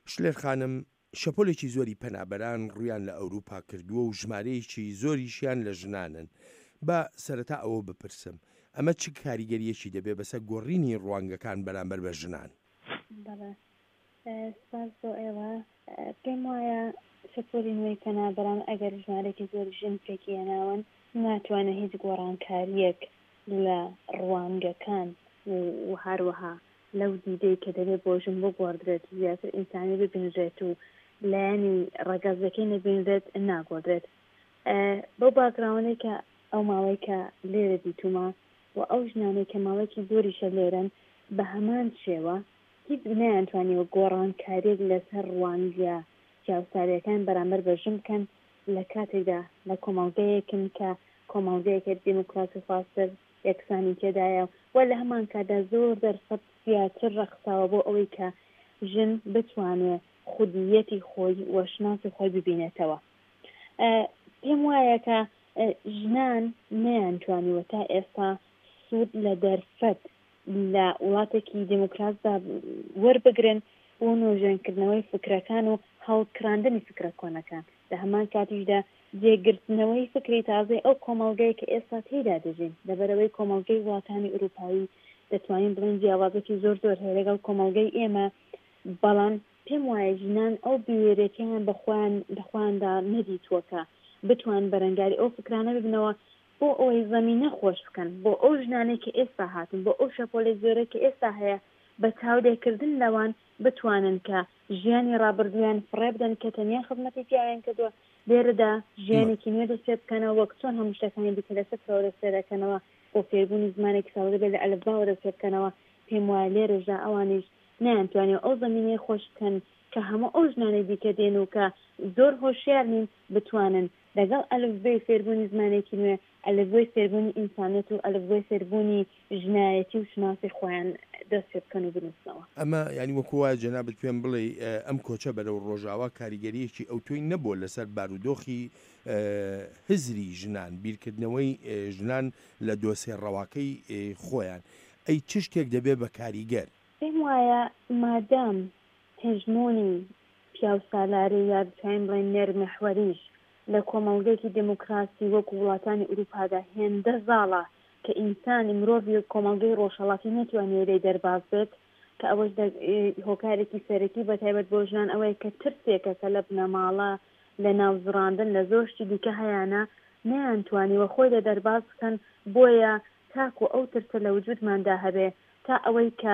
شلێر خانم شەپۆلێکی زۆری پەنابەران ڕویان لە ئەوروپا کردووە و ژمارەیەکی زۆریشیان لە ژنانن. با سەرەتا ئەوە بپرسم، ئەمە چ کاریگەریەکی دەبێت بەسەر گۆڕینی ڕوانگەکان بەرامبەر بە ژنان؟ سپاس بۆ ئێوە. پێم وایە شەپۆلی نوێی پەنابەران ئەگەر ژمارەی زۆر ژن پێکیێناون ناتوانێت هیچ گۆڕانکاریەک لە ڕوانگەکان و هەروەها لەو دیدەی کە دەبێت بۆ ژن بگۆڕدرێت زیاتر ئینسانی ببینرێت و لایەنی ڕەگەزەکەی نەبینرێت ناگۆدرێت. بۆ باگراونەی کە ئەو ماوەی کە لێرە دیتومە و ئەو ژنانەی کە ماوەیەکی زۆریشە لێرن بە هەمان شێوە هیچ نەیانتوانیوە گۆڕانکاریێک لەسەر ڕوانگە پیاوساریەکان بەرامبەر بە ژن بکەن لە کاتێکدا لە کۆمەڵگەیەکن کە کۆمەڵگەیەکە دیموکراسی خواستر یەکسانی تێدایە و لە هەمان کادا زۆر دەرسەد زیاتر ڕەخساوە بۆ ئەوەی کە ژن بتوانێت خودیەتی خۆی وەشناسی خۆی ببینێتەوە. پێم وایە کە ژنان نەیانتوانیوە تا ئێستا سوود لە دەرفەت لە وڵاتێکی دیموکراسدا وەربگرن بۆ نۆژێنکردنەوەی فکرەکان و هەڵکراندنی فکرە کۆنەکان. لە هەمان کاتیشدا جێگرتنەوەی فکری تازەی ئەو کۆمەڵگەی کە ئێستا تێدا دەژین لەبەرەوەی کۆمەڵگەی وڵاتانی ئوروپایی دەتوانین بڵین جیاوازێکی زۆر هەیە لەگەڵ کۆمەڵگەی ئێمە، بەڵام پێم وایە ژنان ئەو بیوێرێتیان بەخواندا نەدیتووەکە بتوان بەرەنگاری ئەو فکرانە ببنەوە بۆ ئەوەی زەمینە خۆش بکەن بۆ ئەو ژنانێک کە ئێستا هاتن، بۆ ئەو شەپۆلەی زۆرە کە ئێستا هەیە بە چاودێرکردن لەوان بتوانن کە ژیانی ڕابردویان فڕێ بدەن کە تەنیا خزمەتی پیاویان کردووە لێرەدا ژیانێکی نوێ دەست پێ بکەنەوە وەک چۆن هەموو شتەکانی دیکە لەسەرەوە دەست پێ دەکەنەوە بۆ فێربوونی زمانێکی ساڵ دەبێت لە ئەلفباوە دەست پێ بکەنەوە. پێم وایە لێرەژدا ئەوانیش نەیانتوانێت ئەو زەمینەی خۆش بکەن کە هەموو ئەو ژنانەی دیکە دێن و کە زۆر هۆشیار نین بتوانن لەگەڵ ئەلفبەی فێربوونی زمانێکی نوێ ئەلفبەی فێربوونی ئینسانیەت و ئەلفبەی فێربوونی ژنایەتی و شناسی خۆیان دەست پێ بکەن و بنووسنەوە. ئەمە ینی وەکو وایە جەنابەت پێم بڵێ ئەم کۆچە بەرەو ڕۆژاوا کاریگەریەکی ئەوتۆی نەبووە لەسەر بارودۆخی هزری ژنان، بیرکردنەوەی ژنان لە دۆسێڕەواکەی خۆیان. ئەی چ شتێک دەبێت بە کاریگەر؟ پێم وایە مادام هێژمۆنی پیاوسالاری یا بچین بڵێن نێرمەحوەریش لە کۆمەڵگەیەکی دموکراسی وەکو وڵاتانی ئوروپادا هێندە زاڵە کە ئینسانی مرۆڤی کۆمەڵگەی ڕۆژهەڵاتی نەتوانێت لێی دەرباز بێت کە ئەوەش هۆکارێکی سەرەکی بەتایبەت بۆ ژنان ئەوەیە کە ترسێکە کە لە بنەماڵە لە ناوزڕاندن لە زۆرشتی دیکە هەیەە نەیانتوانیوە خۆی لە دەرباز بکەن، بۆیە تاکو ئەو ترسە لە وجودماندا هەبێ تا ئەوەی کە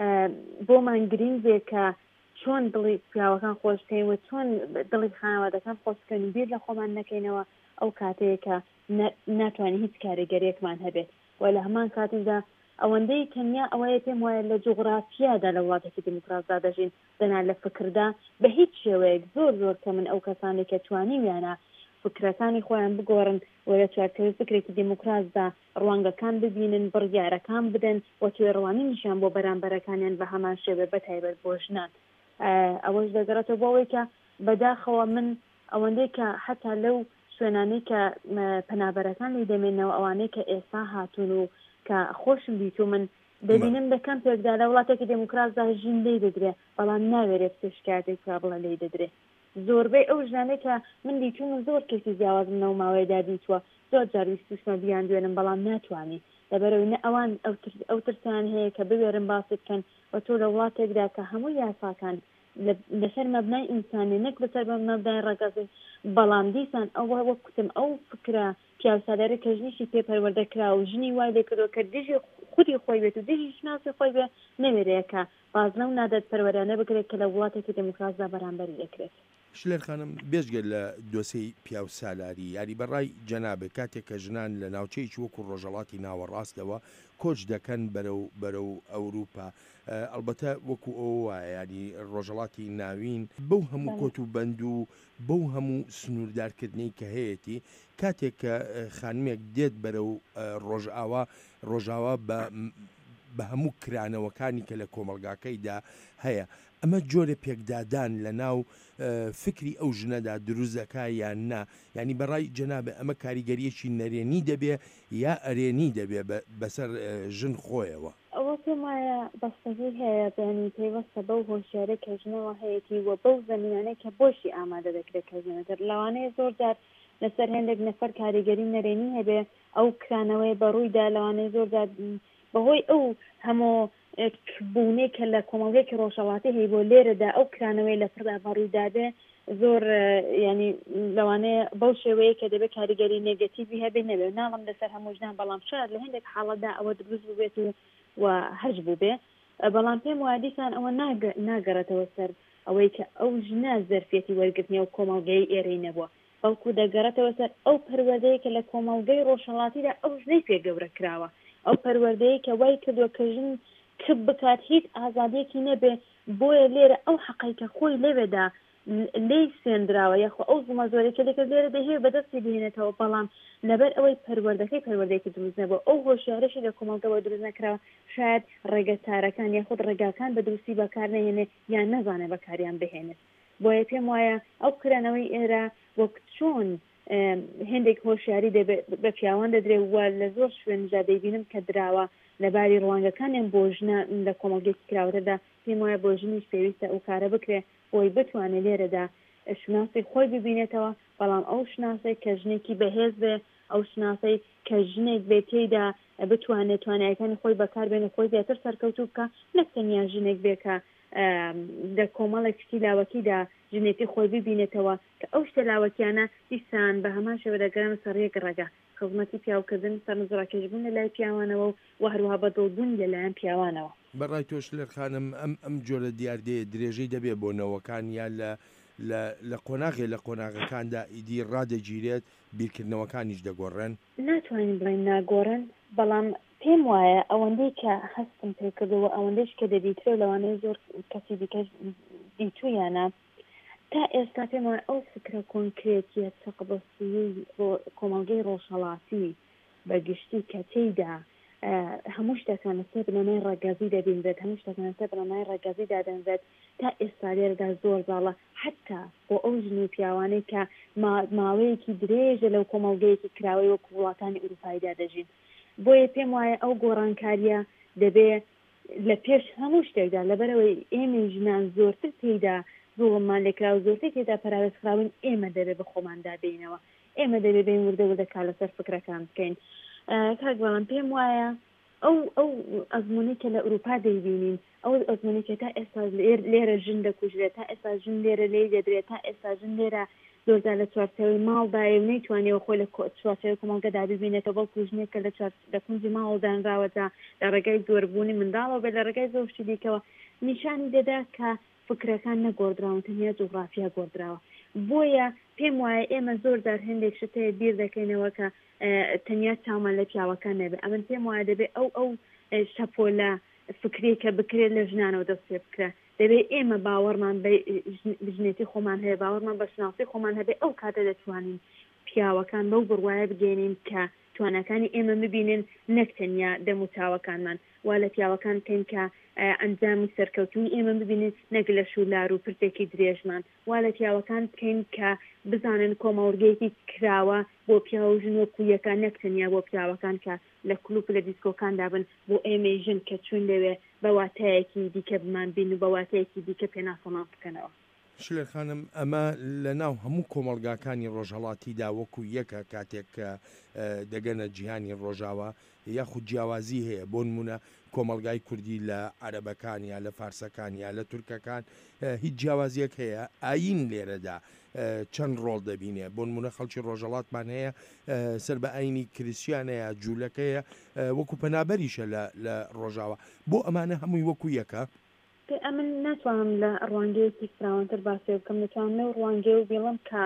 بۆمان گرنگێ کە چۆن دڵی پیاوەکان خۆشکەین و چۆن دڵی خانەوادەکان خۆشکەن و بیر لە خۆمان نەکەینەوە ئەو کاتەیە کە ناتوانین هیچ کاریگەریەکمان هەبێت. و لە هەمان کاتیدا ئەوەندەی تەنیا ئەوەیە پێم وایە لە جوغرافیادا لە وڵاتێکی دیموکراسدا دەژین دەنا لە فکردا بە هیچ شێوەیەک زۆر کە من ئەو کەسانی کە توانیویانە فکرەکانی خۆیان بگۆڕن و لە چوارچێوەی فکرێکی دیموکراسدا ڕوانگەکان ببینن، بڕیارەکان بدەن و توێڕوانی نیشان بۆ بەرامبەرەکانیان بە هەمان شێوە بەتایبەت بۆ ژنان. ئەوەش دەگەڕێتەوە بۆەوەی کە بەداخەوە من ئەوەندەی کە حتا لەو شوێنانەی کە پەنابەرەکان لی دەمێنەوە ئەوانەی کە ئێستا هاتوون و کە خۆشم بیت و من دەبینم دەکەم پێکدا لە وڵاتێکی دموکراسدا ژین لێ دەدرێت بەڵام ناوێرێت شتێک بڵە لێ دەدرێت. زۆربەی ئەو ژانەی کە من دیتوون زۆر کەسی جیاوازم نەو ماوەیەدا دیتووە زۆر جارویستوشمە بیان دوێنم بەڵام ناتوانانی لەبەرەوەی ئەوان ئەو ترسیان هەیە کە ببێرن باسی بکەن و تۆ لە وڵاتێکدا کە هەموو یاساکان لەسەر مەبنای ئینسانی نەک لەسەر مەبنای ڕەگەزی بەڵام دیسان ئەوە وەکوتم ئەو فکرە پیاوسالاری کە ژنیشی پێپەروەردەکرا و ژنی وای لێکردەوە کە دژی خودی خۆی بێت و دژی شناسی خۆی بێ نەوێرەیەکە باز لەو نادەت پەروەرانە بکرێت کە لە وڵاتێکی دموکراسدا بەرامبەری دەکرێت. شلێر خانم بێژگەر لە دۆسەی پیاوسالاری یاری بەڕای جەنابێت کاتێک کە ژنان لە ناوچەیەکی وەکو ڕۆژهەڵاتی ناوەڕاستەوە کۆچ دەکەن بەرەو ئەوروپا، ئەلبەتە وەکو ئەو وایە ینی ڕۆژهەڵاتی ناوین بەو هەموو کۆت و بەند و بەو هەموو سنووردارکردنی کە هەیەی کاتێک کە خانمێک دێت بەرەو ڕۆژاوا بە هەموو کرانەوەکانی کە لە کۆمەلگاکەیدا هەیە، ئەمە جۆرە پێکدادان لە ناو فکری ئەو ژنەدا دروستەکە یان نا، ینی بەڕای جەنابێ ئەمە کاریگەریەکی نەرێنی دەبێ یا ئەرێنی دەبێ بەسەر ژن خۆیەوە؟ ئەوە پێم وایە بەستگی هەیە بەیانی پێیوەستە بەو هۆشیارە کەژنەوە هەیەی وە بەو زەمینانەی کە بۆشی ئامادە دەکرێت کەژنەوەتر لەوانەیە زۆر جار لەسەر هەندێک نەفەر کاریگەری نەرێنی هەبێ ئەو کرانەوەی بەڕوویدا لەوانەیە زۆر جار بەهۆی ئەو هەموو بوونەی کە لە کۆمەڵگەیەکی ڕۆژهەڵاتی هەیە بۆ لێرەدا ئەو کرانەوەی لە پڕدا بەڕوویدابێ زۆر ینی لەوانەیە بەو شێوەیە کە دەبێت کاریگەری نێگەتیڤی هەبێ نەبێ ناڵم لەسەر هەموو ژنان بەڵام شاید لە هەندێک حاڵەتدا ئەوە دروست ببێت و هەش بوو بێ بەڵام پێم وایە دیسان ئەوە ناگەڕێتەوە سەر ئەوەی کە ئەو ژنە زەرفێتی وەرگرتنی و کۆمەڵگەی ئێرەی نەبووە بەڵکو دەگەڕێتەوە سەر ئەو پەروەردەیە کە لە کۆمەڵگەی ڕۆژهەڵاتیدا ئەو ژنەی پێگەورە کراوە ئەو پەروەردەیە کە وای کردووە کە ژن کب بکات هیچ ئازادیەکی نەبێ بۆیە لێرە ئەو حەقەی کە خۆی لەوێدا لێی سێنراوە یاخۆ ئەو زمە زۆرێکە لێکە لێرە دەهەیە بەدەستی بهێنێتەوە بەڵام لەبەر ئەوەی پەروەردەکەی دروست نەبووە ئەو هۆشیارەشی لە کۆمەڵگەوە دروست نەکراوە شاید ڕێگەتارەکان یاخود ڕێگاکان بە دروستی بەکار نهێنێ یان نەزانێ بەکاریان بهێنێت بۆیە پێم وایە ئەو کرانەوەی ئێرە وەک چۆن هەندێک هۆشیاری بە پیاوان دەدرێت وە لە زۆر شوێنجا دەیبینم کە دراوە لەباری ڕوانگەکانیان بۆ ژنە لە کۆمەڵگەیەکی کراوەتەدا پێم وایە بۆ ژنیش پێویستە ئەو کارە بکرێ بۆی بتوانێت لێرەدا شناسی خۆی ببینێتەوە بەڵام ئەو شناسەی کە ژنێکی بەهێز بێ ئەو شناسەی کە ژنێک بێ تێیدا بتوانێت توانایەکانی خۆی بەکاربێنێ خۆی زیاتر سەرکەوتوو بکە نەک تەنیا ژنێک بێ کە لە کۆمەڵێکی لاوەکیدا ژنێتی خۆی ببینێتەوە کە ئەو شتە لاوەکیانە دیسان بە هەمان شێوە دەگەرن سەر یەک ڕێگە خزمەتی پیاوکردن سەرنجڕاکێشبوون لە لای پیاوانەوە و هەروەها بەدڵبوون لەلایەن پیاوانەوە بەڕای تۆش لێر خانم ئەم جۆرە دیاردەیە درێژەی دەبێت بۆ نەوەکان یان لە قۆناغەکاندا ئیدی ڕادەگیرێت بیرکردنەوەکانیش دەگۆڕێن ناتوانین بڵین ناگۆڕن بەڵام پێم وایە ئەوەندەی کە هەستم پێکردەوە ئەوەندەش کە دەبیترێ لەوانەیە زۆر کەسی دیکەش دیتویانە تا ئێستا پێم وایە ئەو فکرە کۆنکرێتیە چەقبەستی کۆمەڵگەی ڕۆژهەڵاتی بەگشتی کە تێیدا هەموو شتەکان لەسەر بنەمای ڕێگەزی دەبینرێت هەموو شتەکان لەسەر بنەمای ڕێگەزی دادەنرێت تا ئێستا لێرەدا زۆر باڵە حتا بۆ ئەو ژن و پیاوانەی کە ماوەیەکی درێژە لەو کۆمەڵگەیەکی کراوەی وەکو وڵاتانی ئوروپاییدا دەژین بۆیە پێم وایە ئەو گۆڕانکاریە دەبێت لە پێش هەموو شتێکدا لەبەرەوەی ئێمە ژنان زۆرتر تێیدا زوڵممان لێکرا و زۆرتر تێدا پەراوێزخراون ئێمە دەبێت بە خۆماندا بینەوە ئێمە دەبێت بین وردەوردەکا لەسەر فکرەکان بکەین کاک بەڵام پێم وایە ئەو ئەزمونی کە لە ئوروپا دەیبینین ئەو ئەزمونی کە تا ئێستا لێرە ژن دەکوژرێت تا ئێستا ژن لێرە لێی دەدرێت تا ئێستا ژن لێرە زۆرجار لە چوارچێوەی ماڵدایە و نەیتوانێەوە خۆی لە چوارچێوەی کۆمەڵگەدا ببینێتەوە بەڵکو ژنێک کە لە کونجی ماڵدانراوەدا لە ڕێگای زۆربوونی منداڵەوە بێت لە ڕێگای زۆر شتی دیکەوە نیشانی دەدا کە فکرەکان نەگۆڕدراون تەنیا جوغرافیا گۆڕدراوە بۆیە پێم وایە ئێمە زۆرجار هەندێک شتەیە بیر دەکەینەوە کە تەنیا چاومان لە پیاوەکان نەبێت ئەمن پێم وایە دەبێت ئەو شەپۆلە فکری کە بکرێت لە ژنانەوە دەست پێ بکرێت دەبێت ئێمە باوەڕمان بژنێتی خۆمان هەیە باوەڕمان بە شناسی خۆمان هەبێت ئەو کاتە دەتوانین پیاوەکان بەو بڕوایە بگەێنین کە توانەکانی ئێمە ببینن نەک تەنیا دەم و چاوەکانمان وا لە پیاوەکان بکەین کە ئەنجامی سەرکەوتنی ئێمە ببینن نەک لە شولار و پرتێکی درێژمان وا لە پیاوەکان بکەین کە بزانن کۆمەڵگەیەکی کراوە بۆ پیاو ژن وەکو یەکان نەک تەنیا بۆ پیاوەکان کە لە کلوپ لە دیسکۆکاندا بن بۆ ئێمە ژن کە چوون لەوێ بە واتایەکی دیکە بمان بین و بە واتایەکی دیکە پێناسەڵام بکەنەوە شلێر خانم ئەمە لە ناو هەموو کۆمەڵگاکانی ڕۆژهەڵاتیدا وەکو یەکە کاتێک کە دەگەنە جیهانی ڕۆژاوە یاخود جیاوازی هەیە بۆ نمونە کۆمەڵگای کوردی لە عەرەبەکان یا لە فارسەکان یا لە تورکەکان هیچ جیاوازیەک هەیە ئاین لێرەدا چەند ڕۆڵ دەبینێ بۆ نمونە خەڵکی ڕۆژهەڵاتمان هەیە سەر بە ئاینی کریسیانەیە جوولەکەیە وەکو پەنابەریشە لە ڕۆژاوە بۆ ئەمانە هەمووی وەکو یەکە ئەمن ناتوانم لە ڕوانگەیەکی فراوانتر باسی بکەم دەتوانم لەو ڕوانگەی و بێڵم کە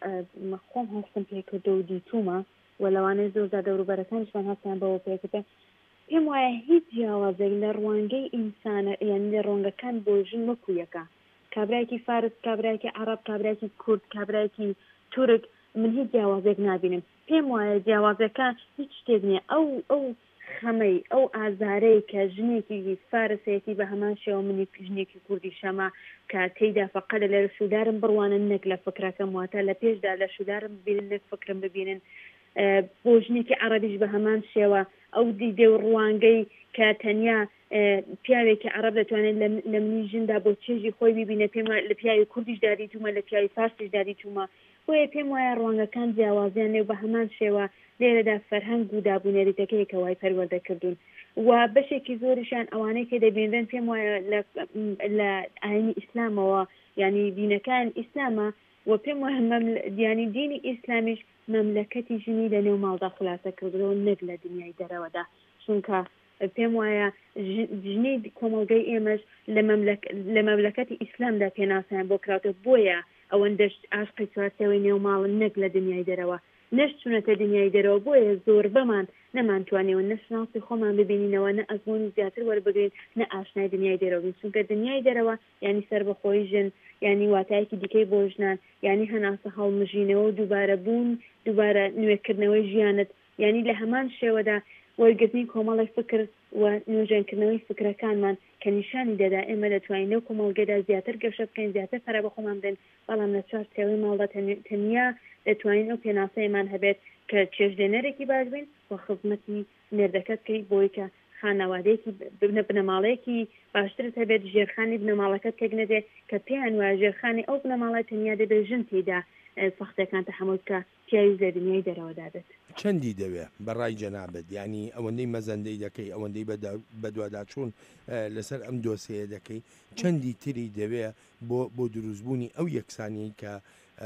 خۆم هەستم پێکردە و دیتومە و لەوانەیە زۆردا دەوروبەرەکانیشمان هەستیان بەوە پێکردە پێم وایە هیچ جیاوازێک لە ڕوانگەی ئینسانە یان لە ڕوانگەکان بۆ ژن وەکو یەکە کابرایەکی فارس کابرایەکی عەرەب کابرایەکی کورد کابرایەکی تورک من هیچ جیاوازێک نابینم پێم وایە جیاوازەکە هیچ شتێک نییە ئەو خەمەی ئەو ئازارەی کە ژنێکی فارسێتی بە هەمان شێوە منی ژنێکی کوردی شەما کە تێیدا فەقەت لە شودارم بڕوانن نەک لە فکرەکەم واتە لە پێشدا لە شودارم ببینن نەک فکرم ببینن بۆ ژنێکی عەرەبیش بە هەمان شێوە ئەو دیدە و ڕوانگەی کە تەنیا پیاوێکی عەرەب دەتوانێت لە منی ژندا بۆ چێژی خۆی ببینە پێم لە پیاوی کوردیش داریتومە لە پیاوی فارسیش داریتومە بۆیە پێم وایە ڕوانگەکان جیاوازیان لێ بە هەمان شێوە لێرەدا فەرهەنگ و دابوونەریتەکەیەکە وای پەروەردەکردوون و بەشێکی زۆریشان ئەوانەی کە دەبێنرێن پێم وایە لە ئاینی ئیسلامەوە یعنی دینەکان ئیسلامە و پێم وایە دیانی دینی ئیسلامیش مەملەکەتی ژنی لە نێو ماڵدا خولاسە کردەوە نەک لە دنیای دەرەوەدا چونکە پێم وایە ژنی کۆمەڵگەی ئێمەش لە مەملەکەتی ئیسلامدا پێناسیان بۆ کراوتە بۆیە ئەوەندەش عاشقی چوارچێوەی نێو ماڵن نەک لە دنیای دەرەوە نەشتونەتە دنیای دەرەوە بۆیە زۆر بەمان نەمانتوانێەوە نەشناسی خۆمان ببینینەوە نە ئەزمۆنی زیاتر وەربگرین نە ئاشنای دنیای دەرەوە چونکە دنیای دەرەوە ینی سەربەخۆی ژن ینی واتایەکی دیکەی بۆ ژنان ینی هەناسە هەڵمژینەوە و دووبارە بوون دووبارە نوێکردنەوەی ژیانت ینی لە هەمان شێوەدا وەرگرتنی کۆمەڵی فکر و نوێژێنکردنەوەی فکرەکانمان کە نیشانی دەدا ئێمە دەتوانین لەو کۆمەڵگەدا زیاتر گەشە بکەین زیاتر پەرە بە خۆمان بدەین بەڵام لە چوار چێوەی ماڵدا تەنیا دەتوانین ئەو پێناسەیەمان هەبێت کە چێژلێنەرێکی باش بین و خزمەتی مێردەکەت بکەیت بۆی کە خانەوادەیەکی بنەماڵەیەکی باشترت هەبێت ژێرخانی بنەماڵەکەت تێکنەدێ کە پێیان وایە ژێرخانی ئەو بنەماڵای تەنیا دەبێت ژن تێدا سەختەکان تەحمل بکە پیاوی لە دنیای دەرەوەدا بێت چەندی دەوێ بەڕای جەنابەت ینی ئەوەندەی مەزەندەی دەکەی ئەوەندەی بەدواداچوون لەسەر ئەم دۆسەیە دەکەی چەندی تری دەوێ بۆ دروستبوونی ئەو یەکسانی کە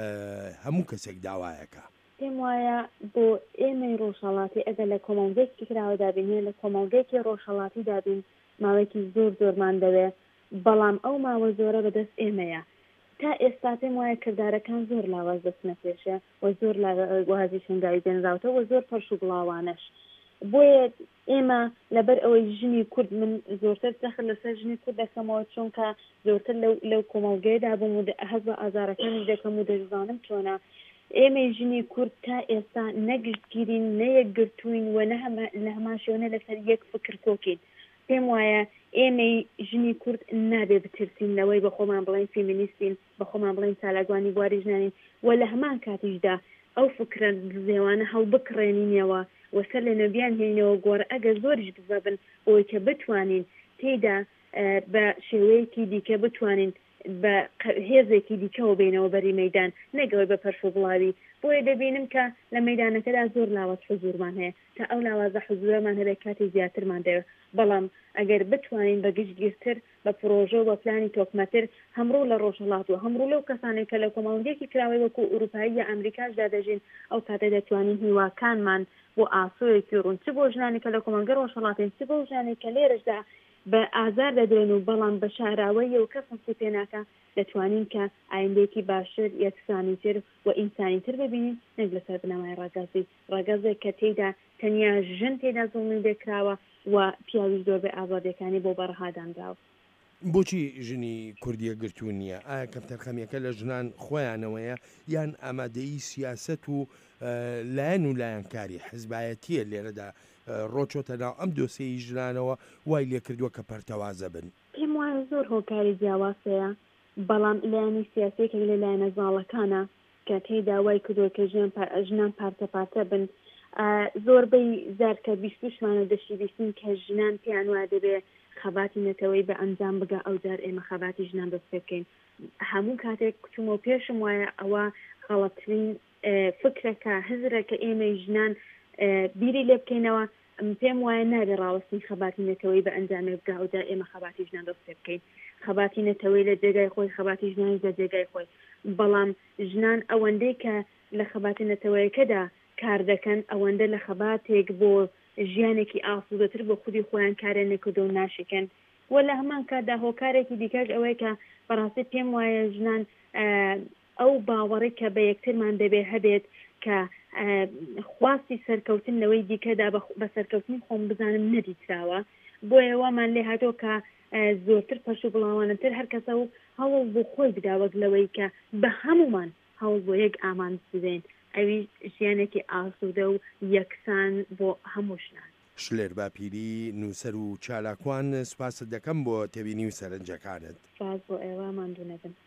هەموو کەسێک داوایەکە پێم وایە بۆ ئێمەی ڕۆژهەڵاتی ئەگەر لە کۆمەڵگەیەکی کراوە دابینێ لە کۆمەڵگەیەکی ڕۆژهەڵاتی دابین ماوەیەکی زۆرمان دەوێ بەڵام ئەو ماوە زۆرە بەدەست ئێمەیە تا ئێستا پێم وایە کردارەکان زۆر لاواز دەستنە پێشە و زۆر وازی شنگاوی دێنراوتە و زۆر پەرش و بڵاوانەش بۆیە ئێمە لەبەر ئەوەی ژنی کورد من زۆرتر دەخل لەسەر ژنی کورد دەکەمەوە چونکە زۆرتر لەو کۆمەڵگەیەدا بووم و هەز بە ئازارەکانی دەکەم و دەزانم چۆنە ئێمەی ژنی کورد تا ئێستا نەگشتگیرین نەیەکگرتوین و لە هەمان شێوەیە لەسەر یەک فکر کۆکین پێم وایە ئێمەی ژنی کورد نابێ بترسین لەوەی بە خۆمان بڵێن فیمینیستین بە خۆمان بڵێن چالاکوانی بواری ژنانین و لە هەمان کاتیشدا ئەو فکرە زێوانە هەڵبکڕێنینەوە وەسەر لە نەبیان هێنەوە گۆڕ ئەگەر زۆریش بزەبن بۆی کە بتوانین تێیدا بە شێوەیەکی دیکە بتوانین بە هێزێکی دیکەەوە بینەوە بەری مەدان نەگەوەی بە پەرش و بڵاوی بۆیە دەبینم کە لە مەدانەکەدا زۆر لاوەت حزورمان هەیە تا ئەو لاوازە حزورەمان هەبێت کاتی زیاترمان دەوێت بەڵام ئەگەر بتوانین بە گشتگیرتر بە پرۆژە و بە پلانی تۆکمەتر هەمڕۆ لە ڕۆژهەڵات و هەمڕۆ لەو کەسانێک کە لە کۆمەڵگەیەکی کراوەی وەکو ئوروپایی یا ئەمریکاشدا دەژین ئەو کاتە دەتوانین هیواکانمان بۆ ئاسۆیەکی ڕوون چ بۆ ژنانی کە لە کۆمەڵگە ڕۆژهەڵاتین چ بۆ ژنانی کە لێرەشدا بە ئازار دەدرێن و بەڵام بە شاراوەی و کەسەسی پێناکە دەتوانین کە ئایندێکی باشتر یەکسانیتر و ئینسانیتر ببینین نەک لەسەر بنەمای ڕاگەزێک کە تێیدا تەنیا ژن تێدا زوڵمی دەکراوە و پیاوی زۆر بە ئازادەکانی بۆ بەڕەهادانراوە بۆچی ژنی کوردیە گرتوون نییە ئایا کەمتەرخەمیەکە لە ژنان خۆیانەوەیە یان ئامادەیی سیاست و لایەن و لایەنکاری حزبایەتیە لێرەدا ڕۆچۆتە ناو ئەم دۆسەی ژنانەوە وای لێ کردووە کە پەرتەوازە بن پێم وایە زۆر هۆکاری جیاوازەیە بەڵام لایەنی سیاسەیەکە لە لایەنە زاڵەکانە کە تێیدا وای کردووە کە ژنان پارتە بن زۆربەی زارکە بیستوشمانە دەشتی بیستین کە ژنان پێیان وا دەبێ خەباتی نەتەوەی بە ئەنجام بگە ئەو جار ئێمە خەباتی ژنان دەست بکەین هەموو کاتێک کچومەوە پێشم وایە ئەوە غەڵەتترین فکرەکە هزرەکە ئێمە ژنان بیری لێ بکەینەوە پێم وایە نابێ ڕاوەستنی خەباتی نەتەوەی بە ئەنجامێ بگا ئەو جار ئێمە خەباتی ژنان دەست پێ بکەین خەباتی نەتەوەی لە جێگای خۆی خەباتی ژنانی لە جێگای خۆی بەڵام ژنان ئەوەندەی کە لە خەباتی نەتەوەیەکەدا کار دەکەن ئەوەندە لە خەباتێک بۆ ژیانێکی ئاسوودەتر بۆ خودی خۆیان کارێن نەکردو و ناشکەن و لە هەمان کاتدا هۆکارێکی دیکەش ئەوەیە کە بەڕاستی پێم وایە ژنان ئەو باوەڕی کە بە یەکترمان دەبێ هەبێت کە خواستی سەرکەوتن لەوەی دیکەدا بە سەرکەوتنی خۆم بزانم نەدیتراوە بۆیە وامان لێ هاتۆ کە زۆرتر پەش و بڵاوانەتر هەر کەسە و هەوڵ بۆ خۆی بداوەک لەوەی کە بە هەمومان هەوڵ بۆ یەک ئامان بدەین ئەوی ژیانێکی ئاسوودە و یەکسان بۆ هەموو ژنان شلێر باپیری نووسەر و چالاکوان سوپاست دەکەم بۆ تێبینی و سەرنجەکانت سپاس بۆ ئێوە ماندوو نەبن